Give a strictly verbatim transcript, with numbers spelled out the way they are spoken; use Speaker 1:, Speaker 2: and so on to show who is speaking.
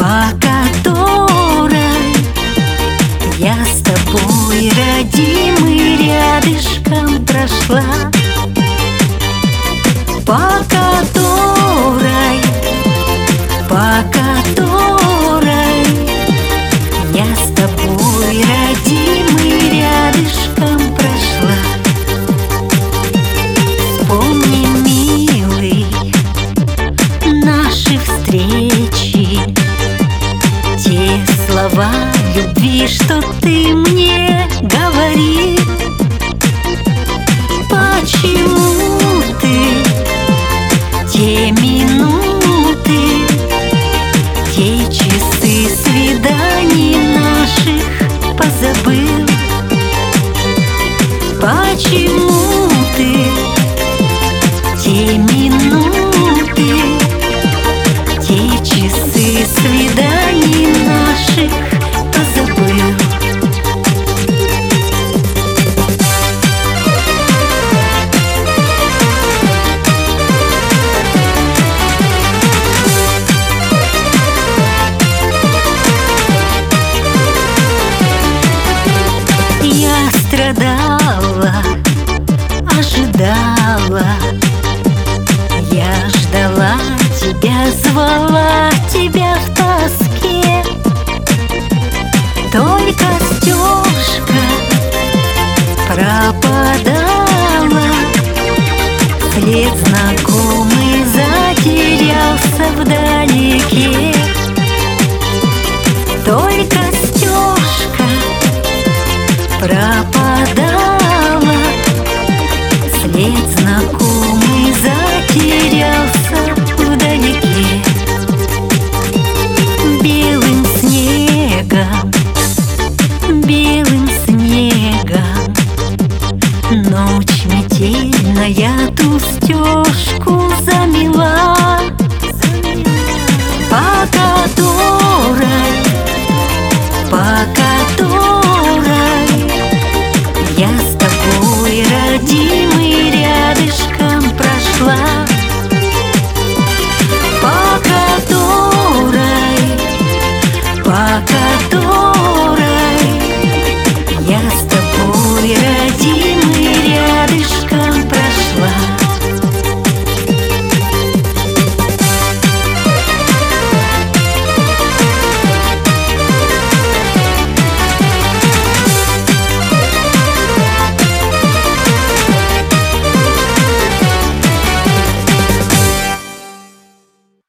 Speaker 1: по которой я с тобой, родимый, рядышком прошла, по которой, по которой я с тобой, родимый, рядышком прошла. Вспомни, милый, наши встречи, те слова любви, что ты мне говорил. Почему ты те минуты, те часы свиданий наших позабыл? Почему ты те минуты, те часы свиданий наших позабыл? Я страдала, ожидала, я ждала тебя, звала тебя в тоске. Только стежка пропадала, след знакомый затерялся вдалеке. Только стежка пропадала, след знакомый затерялся вдалеке. Белым снегом, белым снегом ночь метельная ту стежку замела, по которой, по которой я с тобой, родимый, рядышком прошла, по которой, по которой я с тобой, родимый,